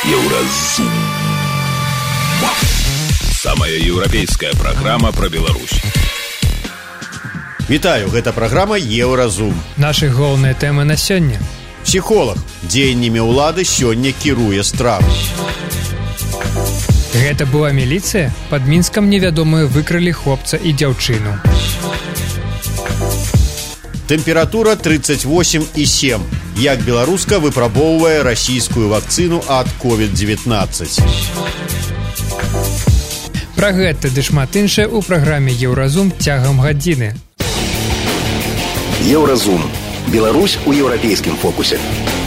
Еўразум. Самая еўрапейская праграма пра Беларусь. Вітаю, гэта праграма Еўразум. Нашы галоўныя тэмы на сёння. Псіхолог. Дзеяннямі ўлады сёння кіруе страх. Гэта была міліцыя? Пад Мінскам невядомыя выкралі хлопца і дзяўчыну. Тэмпература 38,7. Як беларуска выпрабоўвае расійскую вакцыну ад COVID-19. Пра гэта ды шмат іншае ў праграме Еўразум цягам гадзіны. Еўразум. Беларусь у еўрапейскім фокусе.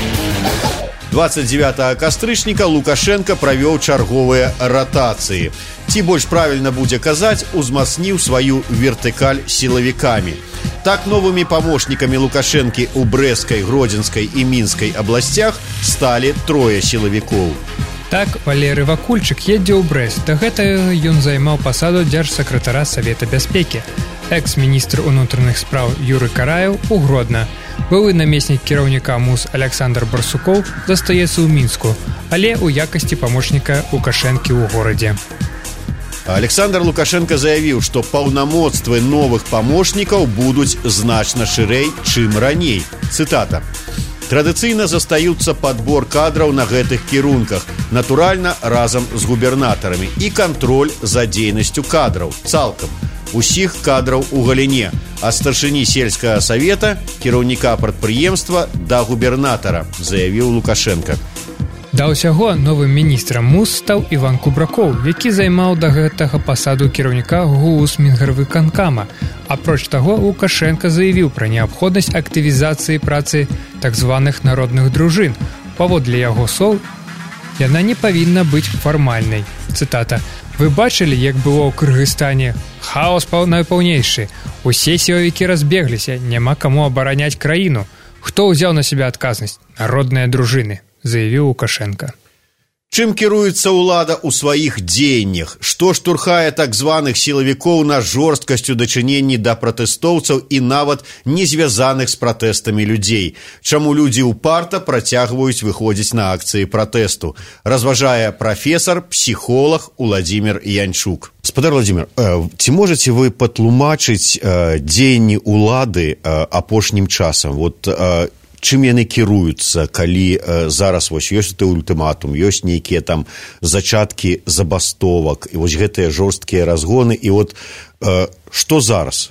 29 кастрычніка Лукашенко правёў чарговыя ратацыі. Ці больш правільна будзе казаць, узмацніў сваю вертыкаль сілавікамі. Так новымі памочнікамі Лукашэнкі ў Брэсцкай, Гродзенскай і Мінскай абласцях сталі 3 сілавікоў. Так, Валерый Вакульчык едзе ў Брэст. Да гэтага ён займаў пасаду дзяржсакратара Савета бяспекі. Экс-міністр унутраных спраў Юры Караеў у Гродна. Былы намеснік кіраўніка МУС Александр Барсукоў застаецца ў Мінску, але ў якасці памочніка Лукашэнкі ў горадзе. Александр Лукашенко заявіў, што паўнамоцтвы новых памочнікаў будуць значна шырэй, чым раней. Цытата. Традыцыйна застаюцца падбор кадраў на гэтых кірунках, натуральна, разам з губернатарамі, і кантроль за дзейнасцю кадраў, цалкам. Усіх кадраў у галіне, ад старшыні сельскага савета, кіраўніка прадпрыемства да губернатара, заявіў Лукашенко. Да ўсяго новым міністрам МУС стаў Іван Кубракоў, які займаў да гэтага пасаду кіраўніка ГУС Мінгарвыканкама. Апроч таго, Лукашенко заявіў пра неабходнасць актывізацыі працы так званых народных дружын. Паводле яго слоў, яна не павінна быць фармальнай. Цытата. «Вы бачылі, як было ў Кыргызстане? Хаос найпаўнейшы. Усе сілавікі разбегліся, няма каму абараняць краіну. Хто ўзяў на сябе адказнасць? Народныя дружыны», заявіў Лукашенко. Чым кіруецца ўлада ў сваіх дзеяннях? Што штурхае так званых сілавікоў на жорсткасць у дачыненні да пратэстоўцаў і нават не звязаных з пратэстамі людзей? Чаму людзі ўпарта працягваюць выходзіць на акцыі пратэсту? Разважае прафесар, псіхолог Уладзімір Янчук. Спадар Владзімір, ці можаце вы патлумачыць дзеянні ўлады апошнім часам? Чым яны кіруюцца, калі зараз ёсць ультыматум, ёсць нейкія там зачаткі забастовак, і вось гэтыя жорсткія разгоны, і што зараз?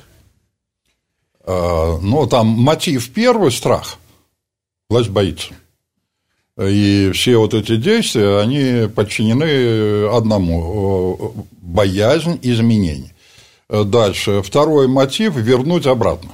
Там мотив первый – страх. Власть боится. И все эти действия, они подчинены одному – боязнь изменений. Дальше. Второй мотив – вернуть обратно.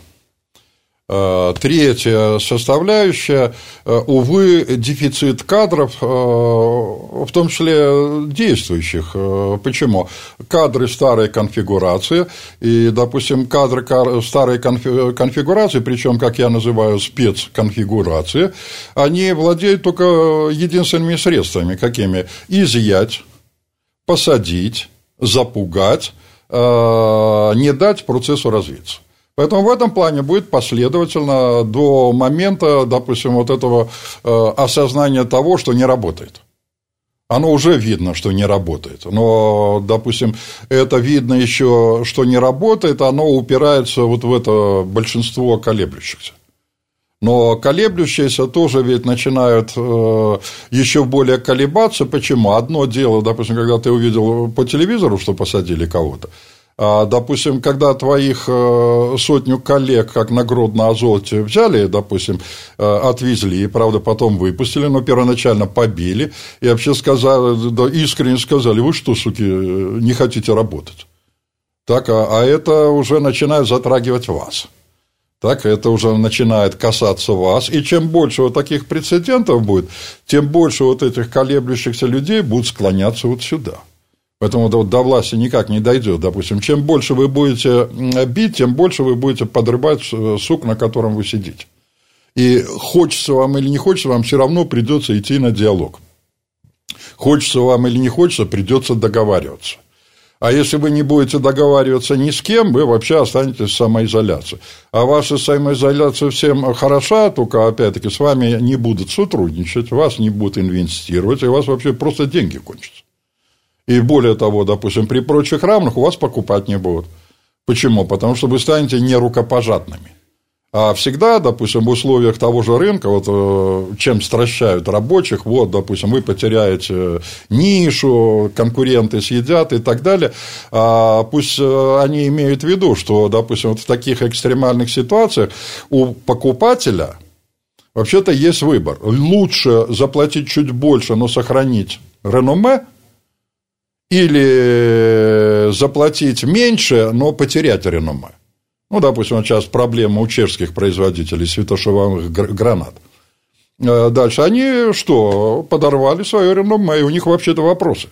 Третья составляющая, увы, дефицит кадров, в том числе действующих. Почему? Кадры старой конфигурации, и, допустим, кадры старой конфигурации, причем, как я называю, спецконфигурации, они владеют только единственными средствами. Какими? Изъять, посадить, запугать, не дать процессу развиться. Поэтому в этом плане будет последовательно до момента, допустим, этого осознания того, что не работает. Оно уже видно, что не работает. Но, допустим, это видно еще, что не работает, оно упирается в это большинство колеблющихся. Но колеблющиеся тоже ведь начинают еще более колебаться. Почему? Одно дело, допустим, когда ты увидел по телевизору, что посадили кого-то. Допустим, когда твоих сотню коллег, как на Гродно-Азове, взяли, допустим, отвезли, и, правда, потом выпустили, но первоначально побили, и вообще сказали, да, искренне сказали, вы что, суки, не хотите работать? Так, а это уже начинает затрагивать вас. Так, это уже начинает касаться вас, и чем больше таких прецедентов будет, тем больше этих колеблющихся людей будут склоняться сюда. Поэтому до власти никак не дойдет. Допустим, чем больше вы будете бить, тем больше вы будете подрывать сук, на котором вы сидите. И хочется вам или не хочется, вам все равно придется идти на диалог. Хочется вам или не хочется, придется договариваться. А если вы не будете договариваться ни с кем, вы вообще останетесь в самоизоляции. А ваша самоизоляция всем хороша, только, опять-таки, с вами не будут сотрудничать, вас не будут инвестировать, и у вас вообще просто деньги кончатся. И более того, допустим, при прочих равных у вас покупать не будут. Почему? Потому что вы станете нерукопожатными. А всегда, допустим, в условиях того же рынка, вот чем стращают рабочих, вот, допустим, вы потеряете нишу, конкуренты съедят и так далее, пусть они имеют в виду, что, допустим, вот в таких экстремальных ситуациях у покупателя вообще-то есть выбор. Лучше заплатить чуть больше, но сохранить реноме, или заплатить меньше, но потерять реноме. Ну, допустим, вот сейчас проблема у чешских производителей светошумовых гранат. Дальше они что? Подорвали свое реноме, и у них вообще-то вопросы.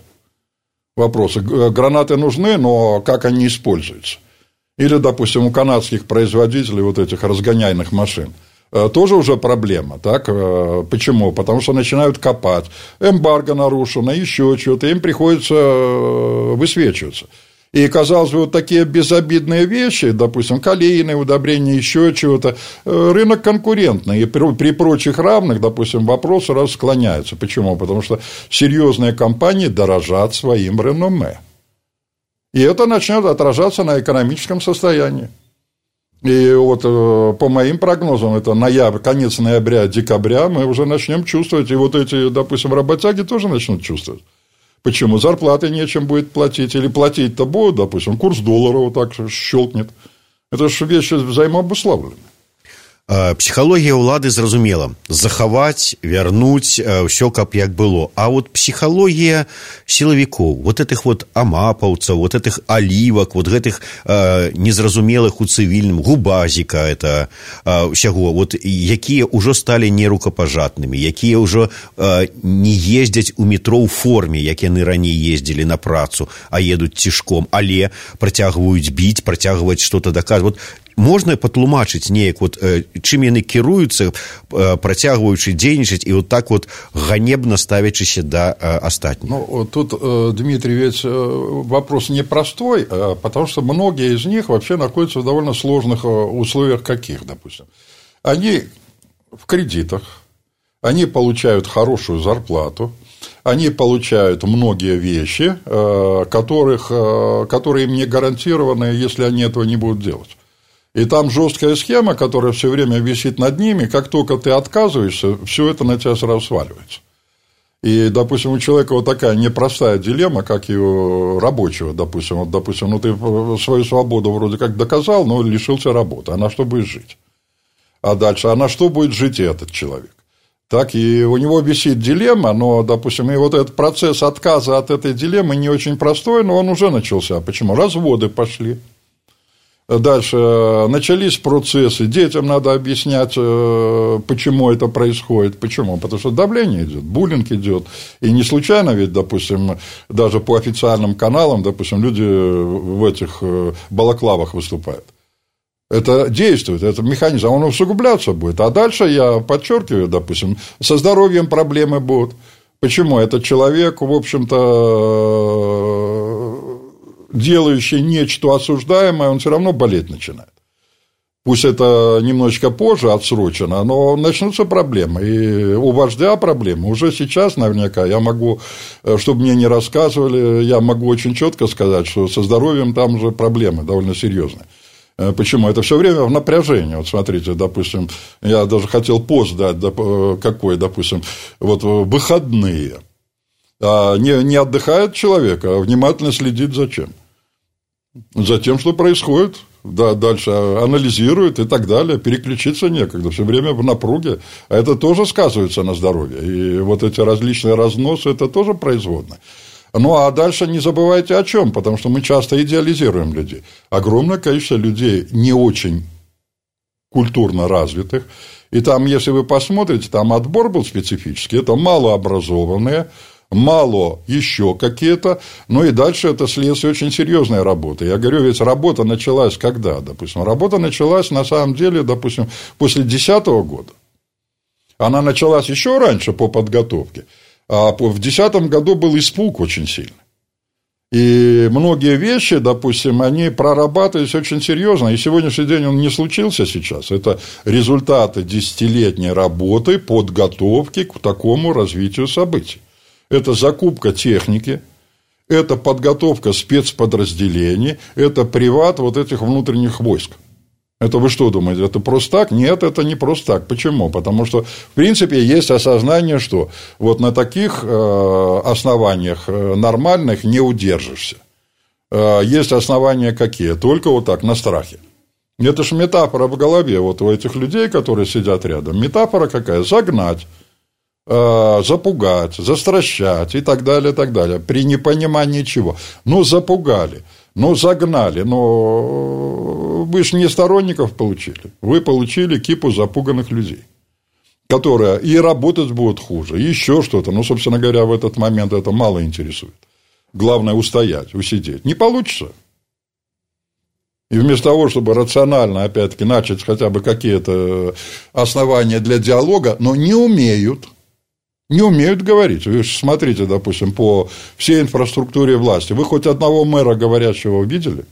Гранаты нужны, но как они используются? Или, допустим, у канадских производителей вот этих разгоняйных машин тоже уже проблема, так? Почему? Потому что начинают копать, эмбарго нарушено, еще что-то, им приходится высвечиваться. И, казалось бы, вот такие безобидные вещи, допустим, калийные удобрения, еще чего-то, рынок конкурентный, и при прочих равных, допустим, вопрос сразу склоняется. Почему? Потому что серьезные компании дорожат своим реноме. И это начнет отражаться на экономическом состоянии. И вот по моим прогнозам, это конец ноября-декабря, мы уже начнем чувствовать, и вот эти, допустим, работяги тоже начнут чувствовать. Почему? Зарплаты нечем будет платить, или платить-то будут, допустим, курс доллара вот так щелкнет. Это же вещи взаимообусловлены. Псіхалогія ўлады зразумела, захаваць, вярнуць ўсё, каб як было. А вот псіхалогія сілавікоў, вот этих вот амапаўцаў, вот этих алівак, вот гэтых незразумелых у цывільным, губазіка это ўсяго, вот якія ўжо сталі нерукапажатнымі, якія ўжо не ездзяць у метро ў форме, як яны раней ездзілі на працу, а едуць цішком, але працягваюць біць, працягваць што-то даказваць. Вот можна патлумачыць неяк, вот, чым яны кіруюцца, працягваючы дзейнічаць і вот так вот ганебна ставячыся да астатніх? Ну, тут, Дмитрий, ведь вопрос непростой, потому что многие из них вообще находятся в довольно сложных условиях каких, допустим. Они в кредитах, они получают хорошую зарплату, они получают многие вещи, которые им не гарантированы, если они этого не будут делать. И там жесткая схема, которая все время висит над ними, как только ты отказываешься, все это на тебя сразу сваливается. И, допустим, у человека вот такая непростая дилемма, как и у рабочего, допустим, ну ты свою свободу вроде как доказал, но лишился работы, а на что будешь жить? А дальше, а на что будет жить этот человек? Так, и у него висит дилемма, но, допустим, и вот этот процесс отказа от этой дилеммы не очень простой, но он уже начался. Почему? Разводы пошли. Дальше начались процессы, детям надо объяснять, почему это происходит. Почему? Потому что давление идет, буллинг идет. И не случайно ведь, допустим, даже по официальным каналам, допустим, люди в этих балаклавах выступают. Это действует, это механизм, а он усугубляться будет. А дальше, я подчеркиваю, допустим, со здоровьем проблемы будут. Почему? Этот человек, в общем-то, делающий нечто осуждаемое, он все равно болеть начинает. Пусть это немножечко позже отсрочено, но начнутся проблемы. И у вождя проблемы. Уже сейчас, наверняка, я могу, чтобы мне не рассказывали, я могу очень четко сказать, что со здоровьем там уже проблемы довольно серьезные. Почему? Это все время в напряжении. Вот смотрите, допустим, я даже хотел пост дать, какой, допустим, вот выходные. Не отдыхает человек, а внимательно следит за чем? За тем, что происходит, да, дальше анализирует и так далее, переключиться некогда, все время в напруге, а это тоже сказывается на здоровье, и вот эти различные разносы, это тоже производно. Ну, а дальше не забывайте о чем, потому что мы часто идеализируем людей. Огромное количество людей не очень культурно развитых, и там, если вы посмотрите, там отбор был специфический, это малообразованные, мало еще какие-то, ну и дальше это следствие очень серьезной работы. Я говорю, ведь работа началась когда, допустим? Работа началась, на самом деле, допустим, после 2010 года. Она началась еще раньше по подготовке, а в 2010 году был испуг очень сильный. И многие вещи, допустим, они прорабатывались очень серьезно, и сегодняшний день он не случился сейчас. Это результаты десятилетней работы, подготовки к такому развитию событий. Это закупка техники, это подготовка спецподразделений, это приват вот этих внутренних войск. Это вы что думаете, это просто так? Нет, это не просто так. Почему? Потому что, в принципе, есть осознание, что вот на таких основаниях нормальных не удержишься. Есть основания какие? Только вот так, на страхе. Это же метафора в голове вот у этих людей, которые сидят рядом. Метафора какая? Загнать, запугать, застращать и так далее, и так далее. При непонимании чего? Ну, запугали. Ну, загнали, но вы же не сторонников получили. Вы получили кипу запуганных людей, которые и работать будут хуже, и еще что-то. Ну, собственно говоря, в этот момент это мало интересует. Главное устоять, усидеть. Не получится. И вместо того, чтобы рационально, опять-таки, начать хотя бы какие-то основания для диалога, но не умеют говорить. Вы же смотрите, допустим, по всей инфраструктуре власти. Вы хоть одного мэра говорящего видели?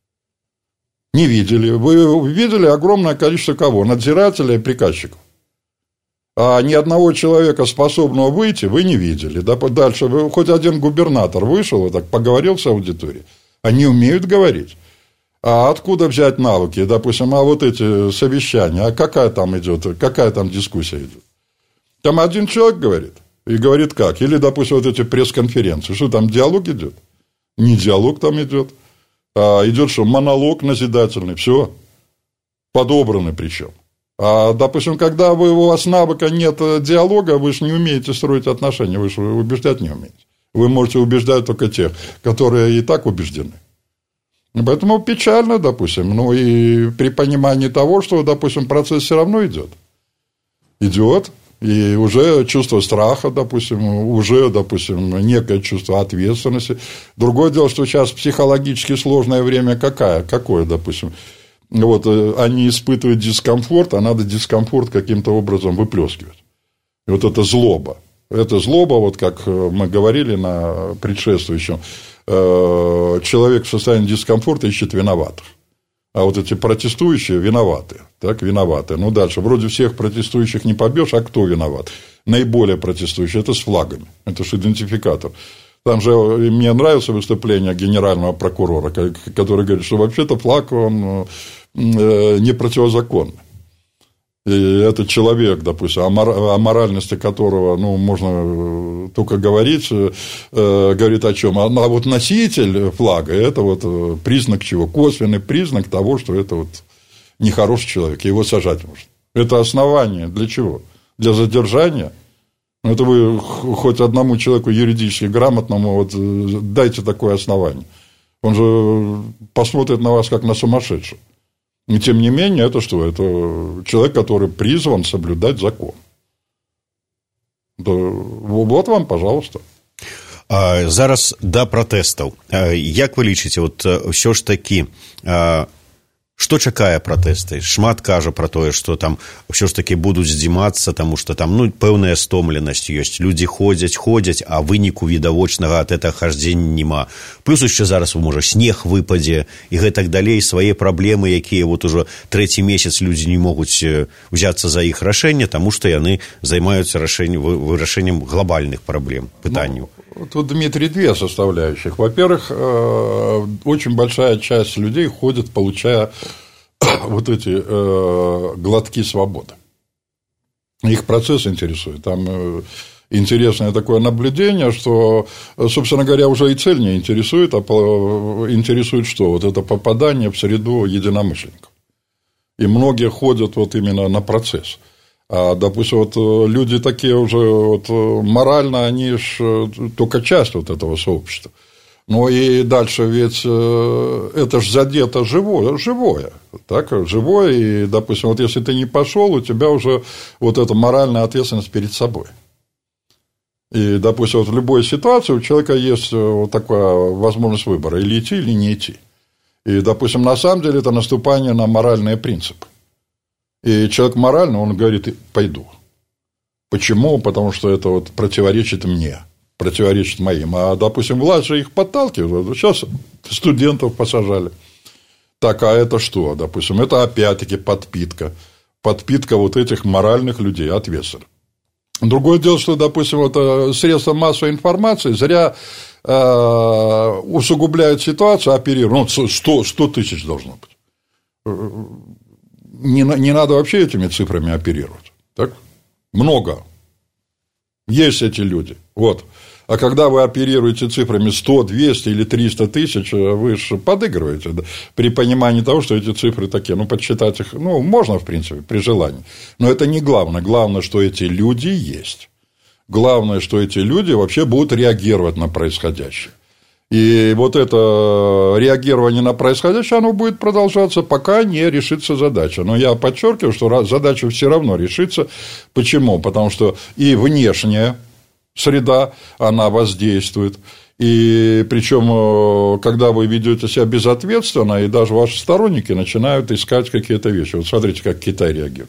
Не видели. Вы видели огромное количество кого? Надзирателей и приказчиков. А ни одного человека, способного выйти, вы не видели. Дальше хоть один губернатор вышел и так поговорил с аудиторией. Они умеют говорить. А откуда взять навыки? Допустим, а вот эти совещания, а какая там дискуссия идет? Там один человек говорит, и говорит как. Или, допустим, вот эти пресс-конференции. Что там, диалог идет? Не диалог там идет. А идет что, монолог назидательный. Все. Подобраны причем. А, допустим, когда у вас навыка нет диалога, вы же не умеете строить отношения, вы же убеждать не умеете. Вы можете убеждать только тех, которые и так убеждены. Поэтому печально, допустим. Ну, и при понимании того, что, допустим, процесс все равно идет. И уже чувство страха, допустим, уже, допустим, некое чувство ответственности. Другое дело, что сейчас психологически сложное время какое, допустим. Вот они испытывают дискомфорт, а надо дискомфорт каким-то образом выплескивать. И вот это злоба. Это злоба, вот как мы говорили на предшествующем, человек в состоянии дискомфорта ищет виноватых. А вот эти протестующие виноваты. Так, виноваты. Ну, дальше. Вроде всех протестующих не побьешь, а кто виноват? Наиболее протестующие. Это с флагами. Это же идентификатор. Там же мне нравится выступление генерального прокурора, который говорит, что вообще-то флаг, он не противозаконный. И этот человек, допустим, о моральности которого, ну, можно только говорить, говорит о чем? А вот носитель флага – это вот признак чего? Косвенный признак того, что это вот нехороший человек, его сажать можно. Это основание для чего? Для задержания? Это вы хоть одному человеку юридически грамотному вот дайте такое основание. Он же посмотрит на вас как на сумасшедшего. И тем не менее, это что? Это человек, который призван соблюдать закон. Вот вам, пожалуйста. Зараз да пратэстаў. Як вы лічыце, вот ўсё ж такі, што чакае пратэсты? Шмат кажа пра тое, што там ўсё ж такі будуць здзімацца, таму што там, ну, пэўная стомленасць ёсць. Людзі ходзяць, а выніку відавочнага ад гэтага хаждзення няма. Плюс яшчэ зараз, можа, снег выпадзе і гэтак далей, свае праблемы, якія вот ужо трэці месяц людзі не могуць узяцца за іх рашэнне, таму што яны займаюцца вырашэннем глобальных праблем, пытанняў. Тут, Дмитрий, две составляющих. Во-первых, очень большая часть людей ходит, получая вот эти глотки свободы. Их процесс интересует. Там интересное такое наблюдение, что, собственно говоря, уже и цель не интересует, а интересует что? Вот это попадание в среду единомышленников. И многие ходят вот именно на процесс. А, допустим, вот люди такие уже вот, морально, они же только часть вот этого сообщества. Ну и дальше ведь это же задето живое, так, живое, и, допустим, вот если ты не пошел, у тебя уже вот эта моральная ответственность перед собой. И, допустим, вот в любой ситуации у человека есть вот такая возможность выбора, или идти, или не идти. И, допустим, на самом деле это наступание на моральные принципы. И человек морально, он говорит, пойду. Почему? Потому что это вот противоречит мне. противоречит моим. А, допустим, власть же их подталкивает. Сейчас студентов посажали. Так, а это что? Допустим, это опять-таки подпитка. Подпитка вот этих моральных людей, ответственных. Другое дело, что, допустим, вот средства массовой информации зря усугубляют ситуацию, оперируют. Ну, 100 тысяч должно быть. Не надо вообще этими цифрами оперировать. Так? Много. Есть эти люди. Вот. А когда вы оперируете цифрами 100, 200 или 300 тысяч, вы же подыгрываете, да? При понимании того, что эти цифры такие, ну, подсчитать их, ну, можно, в принципе, при желании. Но это не главное. Главное, что эти люди есть. Главное, что эти люди вообще будут реагировать на происходящее. И вот это реагирование на происходящее, оно будет продолжаться, пока не решится задача. Но я подчеркиваю, что задача все равно решится. Почему? Потому что и внешняя среда, она воздействует. И причем, когда вы ведете себя безответственно, и даже ваши сторонники начинают искать какие-то вещи. Вот смотрите, как Китай реагирует.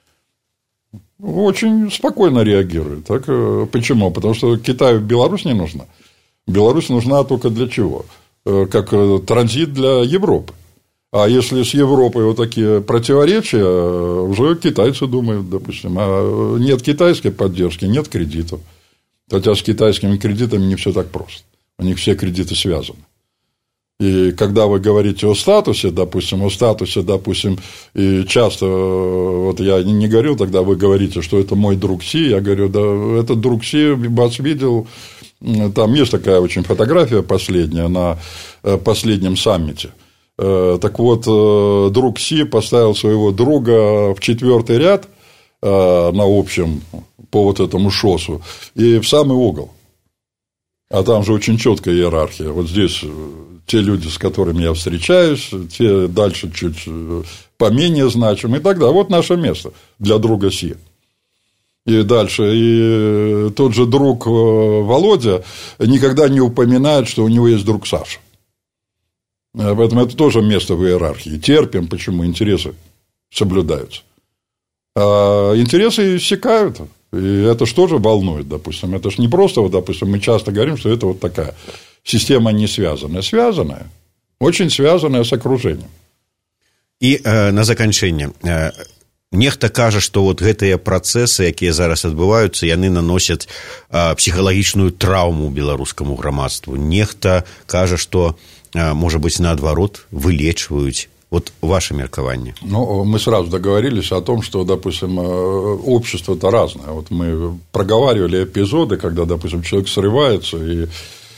Очень спокойно реагирует. Так? Почему? Потому что Китаю Беларусь не нужна. Беларусь нужна только для чего? Как транзит для Европы. А если с Европой вот такие противоречия, уже китайцы думают, допустим, а нет китайской поддержки, нет кредитов. Хотя с китайскими кредитами не все так просто. У них все кредиты связаны. И когда вы говорите о статусе, допустим, и часто, вот я не говорил, тогда вы говорите, что это мой друг Си, я говорю, да, этот друг Си вас видел, там есть такая очень фотография последняя на последнем саммите. Так вот, друг Си поставил своего друга в 4-й ряд на общем по вот этому ШОСу и в самый угол. А там же очень четкая иерархия. Вот здесь те люди, с которыми я встречаюсь, те дальше чуть поменее значимы и так далее. Вот наше место для друга Си. И дальше. И тот же друг Володя никогда не упоминает, что у него есть друг Саша. Поэтому это тоже место в иерархии. Терпим, почему интересы соблюдаются. А интересы иссякают. И это же тоже волнует, допустим. Это же не просто, вот, допустим, мы часто говорим, что это вот такая система не связанная. Связанная, очень связанная с окружением. І на заканчэнне. Нехта кажа, што вот гэтыя працэсы, якія зараз адбываюцца, яны наносяць псіхалагічную траўму беларускаму грамадству. Нехта кажа, што, можа быць, наадварот, вылечваюць. Вот ваше меркование. Ну, мы сразу договорились о том, что, допустим, общество-то разное. Вот мы проговаривали эпизоды, когда, допустим, человек срывается и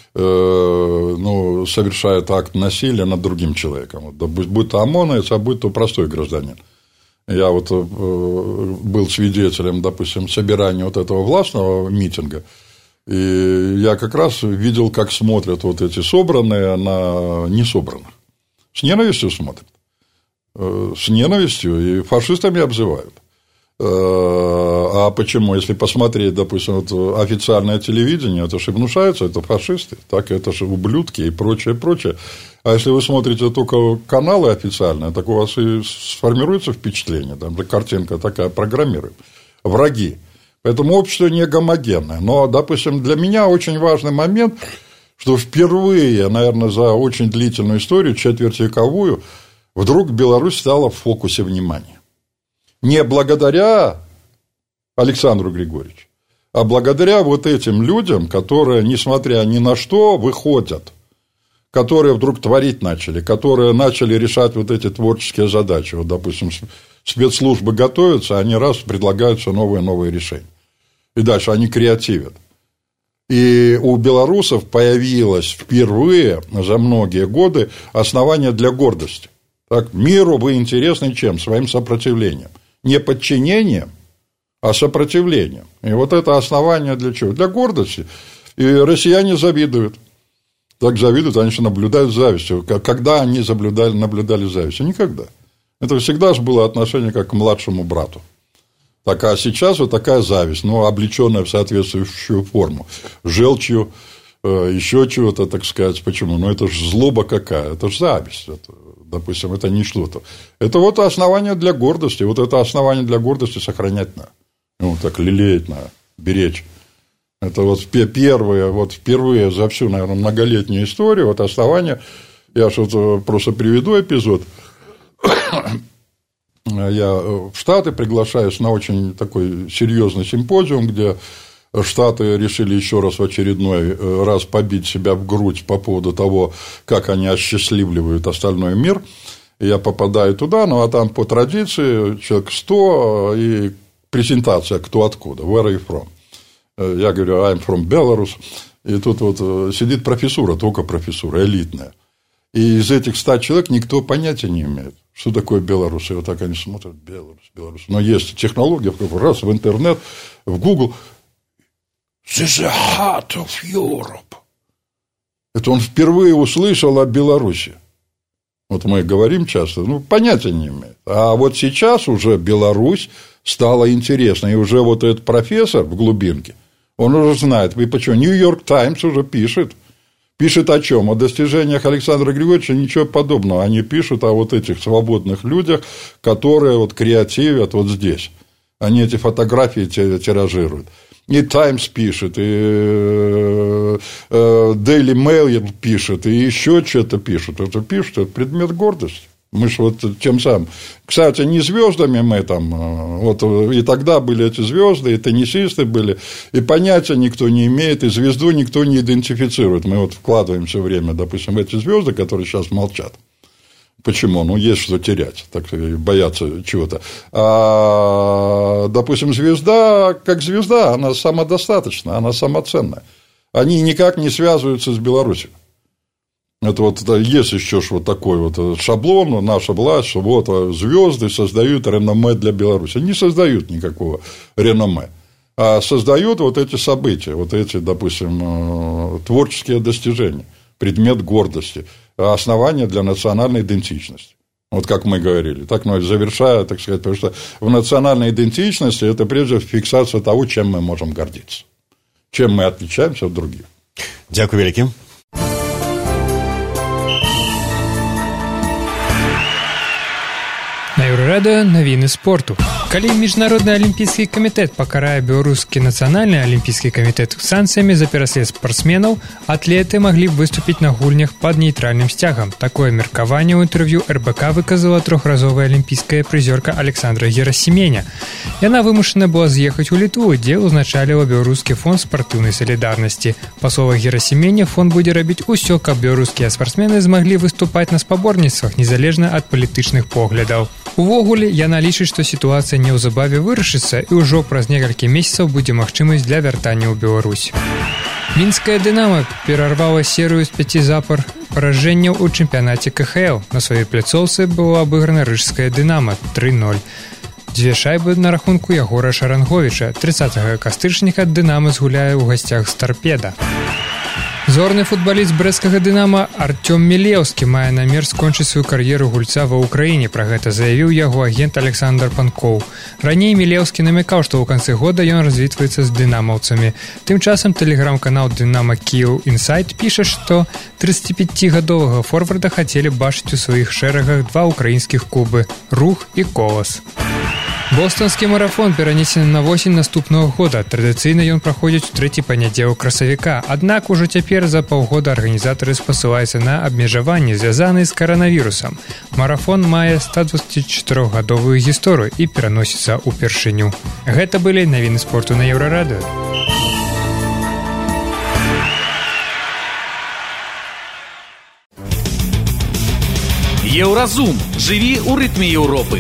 совершает акт насилия над другим человеком. Вот, будь то ОМОНовец, а будь то простой гражданин. Я вот был свидетелем, допустим, собирания вот этого властного митинга, и я как раз видел, как смотрят вот эти собранные на несобранных. С ненавистью смотрят. С ненавистью и фашистами обзывают. А почему? Если посмотреть, допустим, вот официальное телевидение, это же внушается, это фашисты, так это же ублюдки и прочее, прочее. А если вы смотрите только каналы официальные, так у вас и сформируется впечатление, там же картинка такая программируем. Враги. Поэтому общество не гомогенное. Но, допустим, для меня очень важный момент, что впервые, наверное, за очень длительную историю, четвертьвековую, вдруг Беларусь стала в фокусе внимания. Не благодаря Александру Григорьевичу, а благодаря вот этим людям, которые, несмотря ни на что, выходят, которые вдруг творить начали, которые начали решать вот эти творческие задачи. Вот, допустим, спецслужбы готовятся, они раз предлагаются новые решения. И дальше они креативят. И у белорусов появилось впервые за многие годы основание для гордости. Так, миру вы интересны чем? Своим сопротивлением. Не подчинением, а сопротивлением. И вот это основание для чего? Для гордости. И россияне завидуют. Так завидуют, они же наблюдают завистью. Когда они наблюдали завистью? Никогда. Это всегда же было отношение как к младшему брату. Так, а сейчас вот такая зависть, облеченная в соответствующую форму. Желчью, еще чего-то, так сказать. Почему? Это же злоба какая, это же зависть. Допустим, это не что-то. Это вот основание для гордости. Вот это основание для гордости сохранять надо. Так лелеять надо, беречь. Это вот первые, вот впервые за всю, наверное, многолетнюю историю, вот основание, я же вот просто приведу эпизод. Я в Штаты приглашаюсь на очень такой серьезный симпозиум, где Штаты решили еще раз в очередной раз побить себя в грудь по поводу того, как они осчастливливают остальной мир. И я попадаю туда, ну, а там по традиции человек 100 и презентация кто откуда, where are you from. Я говорю, I'm from Belarus. И тут вот сидит профессура, только профессура, элитная. И из этих 100 человек никто понятия не имеет, что такое Беларусь. И вот так они смотрят, Беларусь. Но есть технология, раз в интернет, в Google. This is the heart of Europe. Это он впервые услышал о Беларуси. Вот мы говорим часто, ну, понятия не имеет. А вот сейчас уже Беларусь стала интересной. И уже вот этот профессор в глубинке, он уже знает. И почему? Нью-Йорк Таймс уже пишет. Пишет о чем? О достижениях Александра Григорьевича, ничего подобного. Они пишут о вот этих свободных людях, которые вот креативят вот здесь. Они эти фотографии тиражируют. И Таймс пишет, и Daily Mail пишет, и еще что-то пишут. Это пишут, это предмет гордости. Мы же вот тем самым. Кстати, не звездами мы там, вот и тогда были эти звезды, и теннисисты были, и понятия никто не имеет, и звезду никто не идентифицирует. Мы вот вкладываем все время, допустим, в эти звезды, которые сейчас молчат. Почему? Ну, есть что терять, так боятся чего-то. А, допустим, звезда, как звезда, она самодостаточна, она самоценная. Они никак не связываются с Беларусью. Это вот есть еще вот такой вот шаблон, наша власть, что вот звезды создают реноме для Беларуси. Не создают никакого реноме, а создают вот эти события, вот эти, допустим, творческие достижения, предмет гордости, основание для национальной идентичности. Вот как мы говорили, так, ну, завершая, так сказать, потому что в национальной идентичности это прежде всего фиксация того, чем мы можем гордиться, чем мы отличаемся от других. Дякую великим. На Еўрарадыё навіны спорту. Калі міжнародны алімпійскі камітэт пакарае беларускі нацыянальны алімпійскі камітэт санкцыямі за пераслед спартсменаў, атлеты маглі б выступіць на гульнях пад нейтральным сцягам. Такое меркаванне ў інтэрв'ю РБК выказала трохразовая алімпійская прызёрка Александра Герасіменя. Яна вымушана была з'ехаць у Літву, дзе ўзначаліла беларускі фонд спартыўнай салідарнасці. Па словах Герасіменя, фонд будзе рабіць усё, каб беларускія спартсмены змаглі выступаць на спаборніцтвах незалежна ад палітычных поглядаў. Увогуле, яна лічыць, што сітуацыя неўзабаве вырашыцца і ўжо праз некалькі месяцаў будзе магчымасць для вяртання ў Беларусь. Мінская «Дынамо» перарвала серыю з 5 запар паражэнняў у чэмпіянаце КХЛ. На сваёй пляцоўцы было абыграна рыжская «Дынамо» 3-0. 2 шайбы на рахунку Ягора Шаранговіча. 30 кастрычніка «Дынамо» згуляе ў гасцях з «Тарпеда». Зорны футбаліст брэсцкага «Дынамо» Артём Мілеўскі мае намер скончыць сваю кар'еру гульца ва ўкраіне. Пра гэта заявіў яго агент Александр Панкоў. Раней Мілеўскі намякаў, што ў канцы года ён развітваецца з дынамаўцамі. Тым часам тэлеграм-канал «Дынамо Киев Инсайт» піша, што 35-гадовага форварда хацелі бачыць у сваіх шэрагах 2 украінскіх клубы «Рух» і «Колас». Бостонскі марафон перанесены на восень наступного года. Традыцыйна ён праходзіць у 3-й панядзелак красавіка. Аднак ужо цяпер за паўгода арганізатары спасылаюцца на абмежаванні, звязаныя з каранавірусам. Марафон мае 124-гадовую гісторыю і пераносіцца ўпершыню. Гэта былі навіны спорту на Еўрарадыё. Еўразум. Жыві ў рытме Еўропы.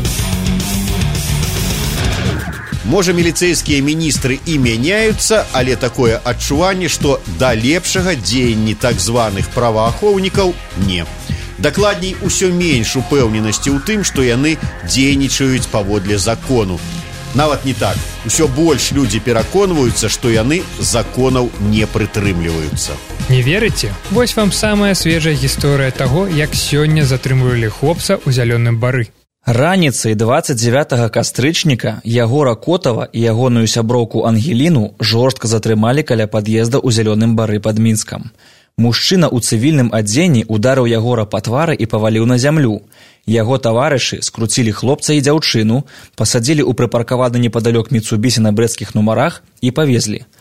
Можа, міліцэйскія міністры і мяняюцца, але такое адчуванне, што да лепшага дзеянні так званых праваахоўнікаў не. Дакладней, усё менш упэўненасці ў тым, што яны дзейнічаюць паводле закону. Нават не так. Усё больш людзі пераконваюцца, што яны законаў не прытрымліваюцца. Не верыце? Вось вам самая свежая гісторыя таго, як сёння затрымлівалі хлопца ў Зялёным бары. Раніцай 29 кастрычніка Ягора Котава і ягоную сяброўку Ангеліну жорстка затрымалі каля пад'езда ў Зялёным бары пад Мінскам. Мужчына ў цывільным адзенні ударыў Ягора па твары і паваліў на зямлю. Яго таварышы скруцілі хлопца і дзяўчыну, пасадзілі ў прыпаркаваны непадалёк Міцубісі на брэсцкіх нумарах і павезлі.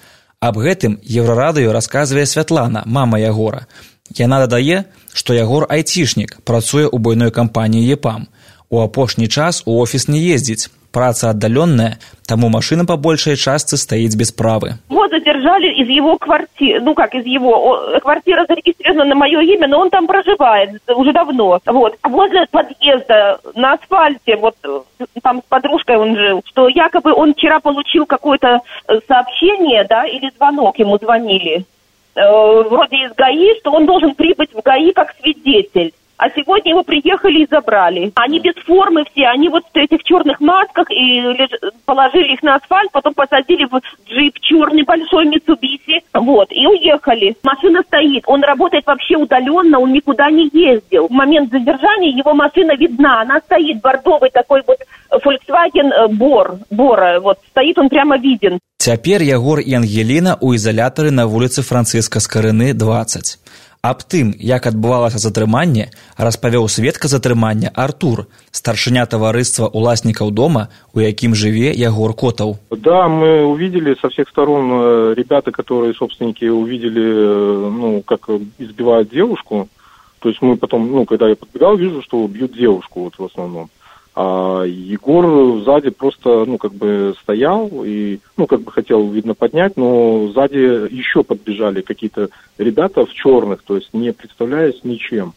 Аб гэтым Еўрарадыё расказвае Святлана, мама Ягора. Яна дадае, што Ягор айцішнік, працуе ў буйной кампаніі ЕПАМ. У апошні час у офіс не ездзіць. Праца аддаленная, таму машина по большей части стоит без правы. Его задержали из его квартиры, квартира зарегистрирована на мое имя, но он там проживает уже давно. Возле подъезда на асфальте, там с подружкой он жил, что якобы он вчера получил какое-то сообщение, или звонок ему звонили, вроде из ГАИ, что он должен прибыть в ГАИ как свидетель. А сегодня его приехали и забрали. Они без формы все, они в этих черных масках и положили их на асфальт, потом посадили в джип черный большой Mitsubishi, и уехали. Машина стоит, он работает вообще удаленно, он никуда не ездил. В момент задержания его машина видна, она стоит, бордовый такой Volkswagen Бора, стоит он прямо виден. Цяпер Ягор і Ангеліна ў ізалятары на вуліцы Францыска Скарыны, 20. Аб тым, як адбывалася затрыманне, распавёў сведка затрымання Артур, старшыня таварыства уласнікаў дома, у якім жыве Ягор Котаў. Да, мы увидели со всех сторон, ребята, которые собственники, увидели, как избивают девушку. То есть мы потом, когда я подбегал, вижу, что бьют девушку в основном. А Егор сзади просто, стоял и, хотел, видно, поднять, но сзади еще подбежали какие-то ребята в черных, то есть не представляясь ничем.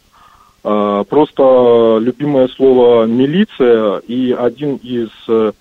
Просто любимое слово «милиция», и один из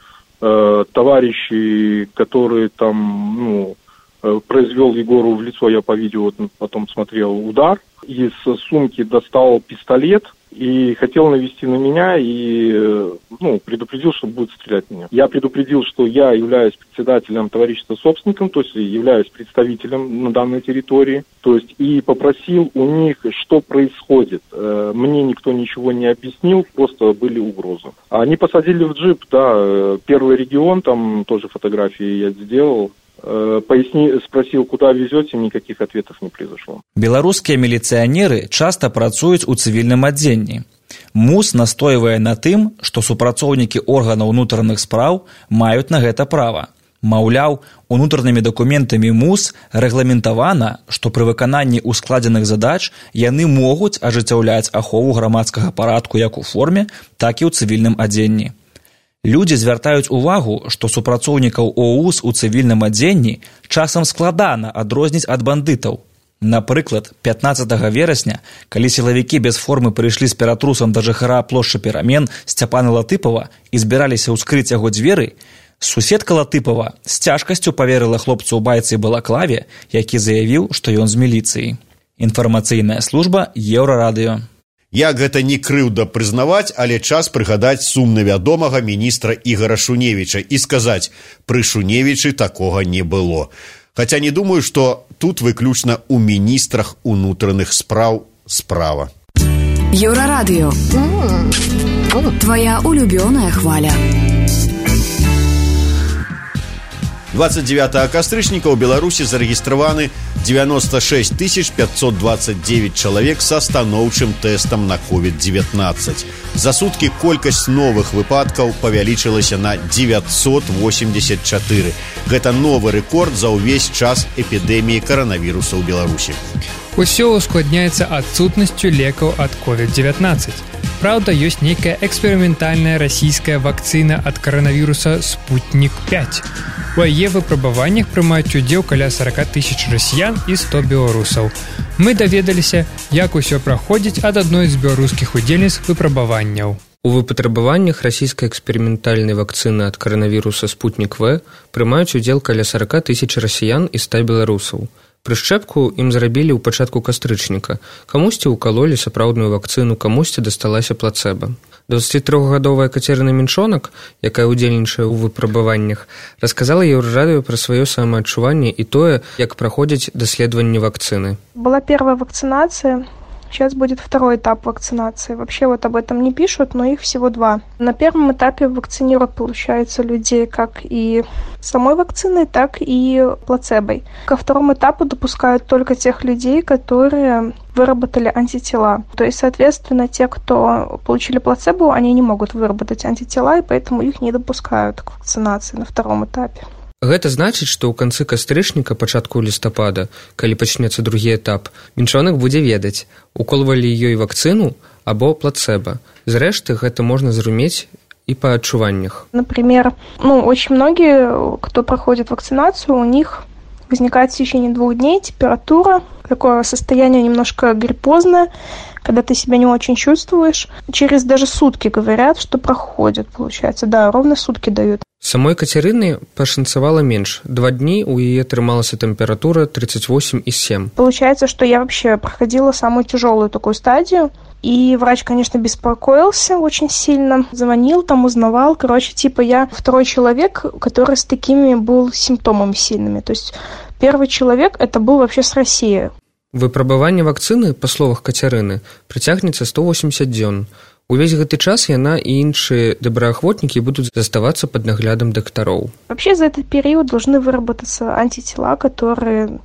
товарищей, который там, произвел Егору в лицо, я по видео потом смотрел, удар, из сумки достал пистолет и хотел навести на меня и, предупредил, что будет стрелять в меня. Я предупредил, что я являюсь председателем товарищества собственником, то есть являюсь представителем на данной территории, то есть и попросил у них, что происходит. Мне никто ничего не объяснил, просто были угрозы. Они посадили в джип, первый регион, там тоже фотографии я сделал. Спросил, куда везете, никаких ответов не произошло. Беларускія міліцыянеры часта працуюць у цывільным адзенні. МУС настойвае на тым, што супрацоўнікі органаў унутраных спраў маюць на гэта права. Маўляў, унутранымі дакументамі МУС рэгламентавана, што пры выкананні ускладзеных задач яны могуць ажыццяўляць ахову грамадскага парадку як у форме, так і ў цывільным адзенні. Людзі звяртаюць увагу, што супрацоўнікаў ОУС у цывільным адзенні часам складана адрозніць ад бандытаў. Напрыклад, 15 верасня, калі сілавікі без формы прыйшлі з ператрусам да жыхара плошчы Перамен Сцяпана Латыпава і збіраліся ўскрыць яго дзверы, суседка Латыпава з цяжкасцю паверыла хлопцу ў байцы і балаклаве, які заявіў, што ён з міліцыі. Інфармацыйная служба Еўрарадыё. Як гэта не крыўда прызнаваць, але час прыгадаць сумна вядомага міністра Ігара Шуневіча і сказаць, пры Шуневічы такога не было. Хаця не думаю, што тут выключна ў міністрах унутраных спраў справа. Еўрарадыё. Твоя улюбёная хваля. 29 кастрычніка ў Беларусі зарэгістраваны 96 529 чалавек са станоўчым тэстам на COVID-19. За суткі колькасць новых выпадкаў павялічылася на 984. Гэта новы рэкорд за ўвесь час эпідэміі каранавіруса ў Беларусі. Усё ускладняецца адсутнасцю лекаў ад COVID-19. Праўда, ёсць нейкая эксперыментальная расійская вакцына ад каранавіруса «Спутнік-5». У яе выпрабаваннях прымаюць удзел каля 40 тысяч расіян і 100 беларусаў. Мы даведаліся, як усё праходзіць ад адной з беларускіх удзельніц выпрабаванняў. У выпатрабаваннях расійскай эксперыментальнай вакцыны ад каранавіруса «Спутнік-В» прымаюць удзел каля 40 тысяч расіян і 100 беларусаў. Прышчэпку ім зрабілі ў пачатку кастрычніка. Камусьці ўкалолі сапраўдную вакцыну, камусьці дасталася плацэба. 23-гадовая Кацярына Меншонак, якая ўдзельнічае ў выпрабаваннях, расказала Еўрарадыё пра сваё самаадчуванне і тое, як праходзяць даследаванні вакцыны. Была первая вакцинация. Сейчас будет второй этап вакцинации. Вообще об этом не пишут, но их всего 2. На первом этапе вакцинируют, получается, людей как и самой вакциной, так и плацебой. Ко второму этапу допускают только тех людей, которые выработали антитела. То есть, соответственно, те, кто получили плацебо, они не могут выработать антитела, и поэтому их не допускают к вакцинации на втором этапе. Гэта значыць, што ў канцы кастрычніка, пачатку лістапада, калі пачнецца другі этап, венчоных будзе ведаць, уколвалі ёй вакцыну або плацэба. Зрэшты, гэта можна зразумець и по отчуваннях. Например, очень многие, кто проходит вакцинацию, у них возникает в течение 2 дней температура, такое состояние немножко гриппозное, когда ты себя не очень чувствуешь. Через даже сутки говорят, что проходит, получается. Да, ровно сутки дают. Самой Кацярыны пашанцавала менш. 2 дні у яе атрымалася тэмпература 38,7. Получается, что я вообще проходила самую тяжелую такую стадию. И врач, конечно, беспокоился очень сильно. Звонил, там узнавал. Короче, я второй человек, который с такими был симптомами сильными. То есть первый человек, это был вообще с России. Выпрабаванне вакцыны, па словах Кацярыны, працягнецца 180 дзён. Увесь гэты час яна і іншыя добраахвотнікі будуць заставацца под наглядом дактароў. Вообще за этот период должны выработаться антитела, которые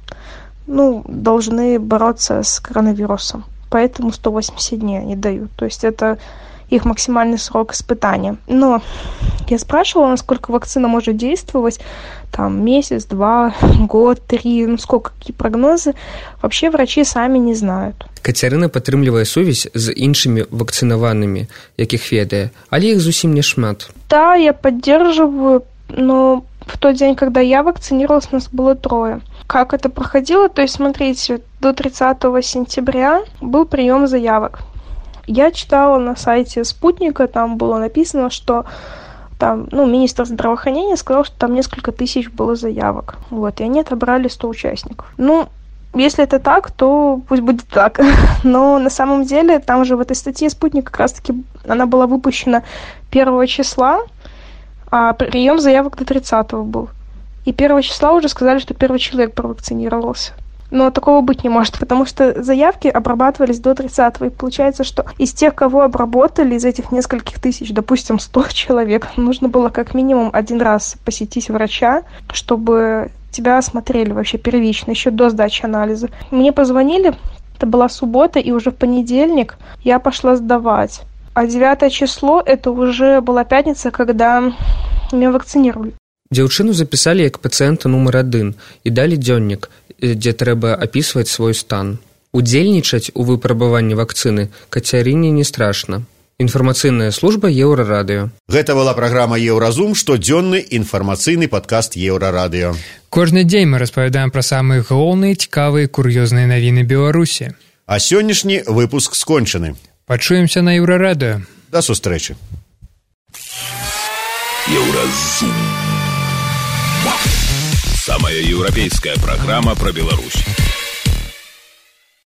должны бороться с коронавирусом. Поэтому 180 дней они дают. То есть это их максимальный срок испытания. Но я спрашивала, насколько вакцина может действовать. Там месяц, 2, год, 3, какие прогнозы. Вообще врачи сами не знают. Кацярына падтрымлівае сувязь з іншымі вакцынаванымі, якіх ведае, але іх зусім не шмат. Да, я поддерживаю, но в тот день, когда я вакцинировалась, нас было 3. Как это проходило? То есть, смотрите, до 30 сентября был прием заявок. Я читала на сайте Спутника, там было написано, что там, министр здравоохранения сказал, что там несколько тысяч было заявок. И они отобрали 100 участников. Если это так, то пусть будет так. Но на самом деле, там же в этой статье Спутник как раз-таки, она была выпущена 1 числа, а прием заявок до 30-го был. И 1 числа уже сказали, что 1 человек провакцинировался. Но такого быть не может, потому что заявки обрабатывались до 30-го. И получается, что из тех, кого обработали, из этих нескольких тысяч, допустим, 100 человек, нужно было как минимум 1 раз посетить врача, чтобы тебя осмотрели вообще первично, еще до сдачи анализа. Мне позвонили, это была суббота, и уже в понедельник я пошла сдавать. А 9 число, это уже была пятница, когда меня вакцинировали. Дзяўчыну запісалі як пацыента нумар 1 і далі дзённік, дзе трэба апісваць свой стан. Удзельнічаць у выпрабаванні вакцыны Кацярыне не страшна. Інфармацыйная служба Еўрарадыё. Гэта была праграма Еўразум, штодзённы інфармацыйны падкаст Еўрарадыё. Кожны дзень мы распавядаем пра самыя галоўныя, цікавыя, кур'ёзныя навіны Беларусі. А сённяшні выпуск скончаны. Пачуемся на Еўрарадыё. Да сустрэчы. Еўразум. Самая еўрапейская программа про Беларусь.